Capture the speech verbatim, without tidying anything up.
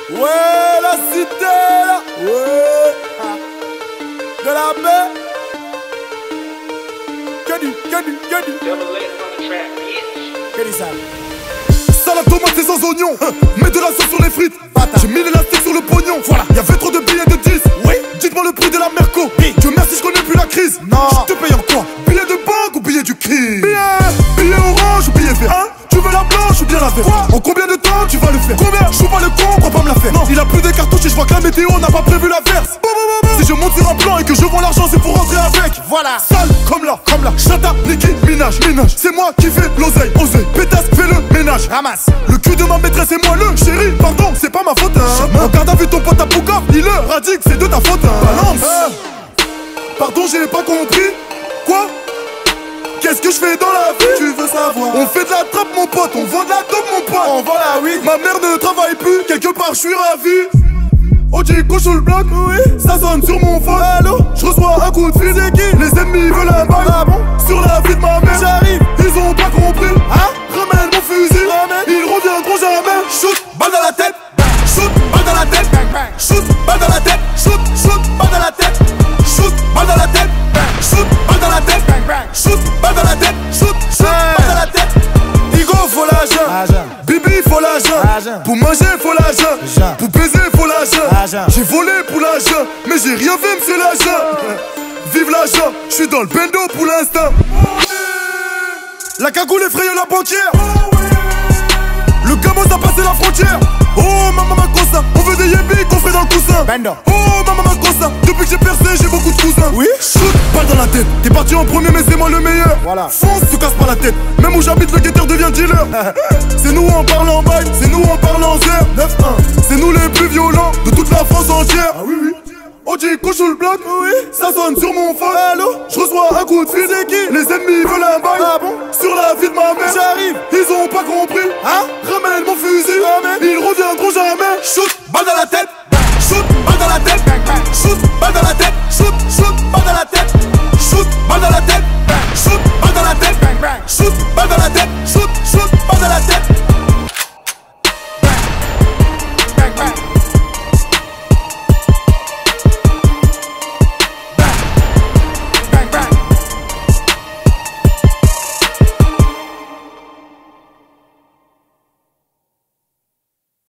Ouais, la cité là. Ouais. De la baie. Que du, que du, que du. Que du sale. Salade tomate et sans oignon. Mets de la sauce sur les frites. J'ai mis l'élastique sur le pognon. Voilà, y'avait trop de billets de dix. Oui. Dites-moi le prix de la Merco. Dieu merci, je connais plus la crise. Non. Je te paye en quoi? Billet de banque ou billet du crime? Billet, billet orange ou billet vert? Hein? Tu veux la blanche ou bien la verte? En combien de temps tu vas le faire? Combien? Je joue pas le con, crois pas me la faire. Non, il a plus de cartouches et je vois que la météo n'a pas prévu l'averse. Si je monte sur un plan et que je vends l'argent, c'est pour rentrer avec. Voilà. Sale comme là, comme là. Chata, Niki, Minage, Minage. C'est moi qui fais l'oseille, oseille. Pétasse, fais le ménage. Ramasse. Le cul de ma maîtresse et moi le chéri. Pardon, c'est pas ma faute. Hein. Regarde, t'as vu ton pote à Pouka? Il le radique, c'est de ta faute. Hein. Balance. Euh. Pardon, j'ai pas compris. Quoi? Qu'est-ce que je fais dans la vie? Tu veux savoir? On fait de la trappe mon pote, on vend de la dope mon pote. On vend la weed. Ma mère ne travaille plus, quelque part je suis ravi. O J couche le bloc, oui. Ça sonne sur mon phone. Allô? Je reçois un coup de fil. C'est qui? Les ennemis veulent un bail. Ah bon? Sur la vie de ma mère. J'arrive. Ils ont pas compris. Hein? Ramène mon fusil. Ramène. Ils reviendront jamais. Shoot, balle dans la tête. Shoot, balle dans la tête. Bang bang. Shoot, balle dans la tête. Shoot, shoot, balle dans la tête. Shoot, balle dans la tête. Shoot, balle dans la tête. Bang bang. Shoot, balle dans la tête. Shoot, shoot, balle dans la tête. Igo, faut l'argent. Argent. Bibi, faut l'argent. Argent. Pour manger, faut l'argent. Argent. Pour baiser, faut l'argent. Argent. J'ai volé pour l'argent, mais j'ai rien fait, c'est l'argent. Vive l'argent, je suis dans le bendo pour l'instant. La cagoule effraye la banquière. Le gamin a passé la frontière. Oh maman ma cosa, on veut des yébis qu'on fait dans le coussin. Bendo. Oh maman ma cosa, depuis que j'ai percé j'ai beaucoup de cousins. Oui. Shoot, balle dans la tête. T'es parti en premier mais c'est moi le meilleur. Voilà. Fonce, te casse pas la tête. Même où j'habite le guetteur devient dealer. C'est nous on parle en bail, c'est nous on parle en zère. neuf un. C'est nous les plus violents de toute la France entière. Ah oui oui. O J couche le bloc, oui. Ça sonne sur mon phone. Allô? Je reçois un coup de fil. C'est qui? Les ennemis veulent un bail. Ah bon? Sur la vie de ma mère. J'arrive. Ils ont pas compris. Hein? Ramène mon fusil. Ramène. Ils reviendront jamais. Shoot, balle dans la tête.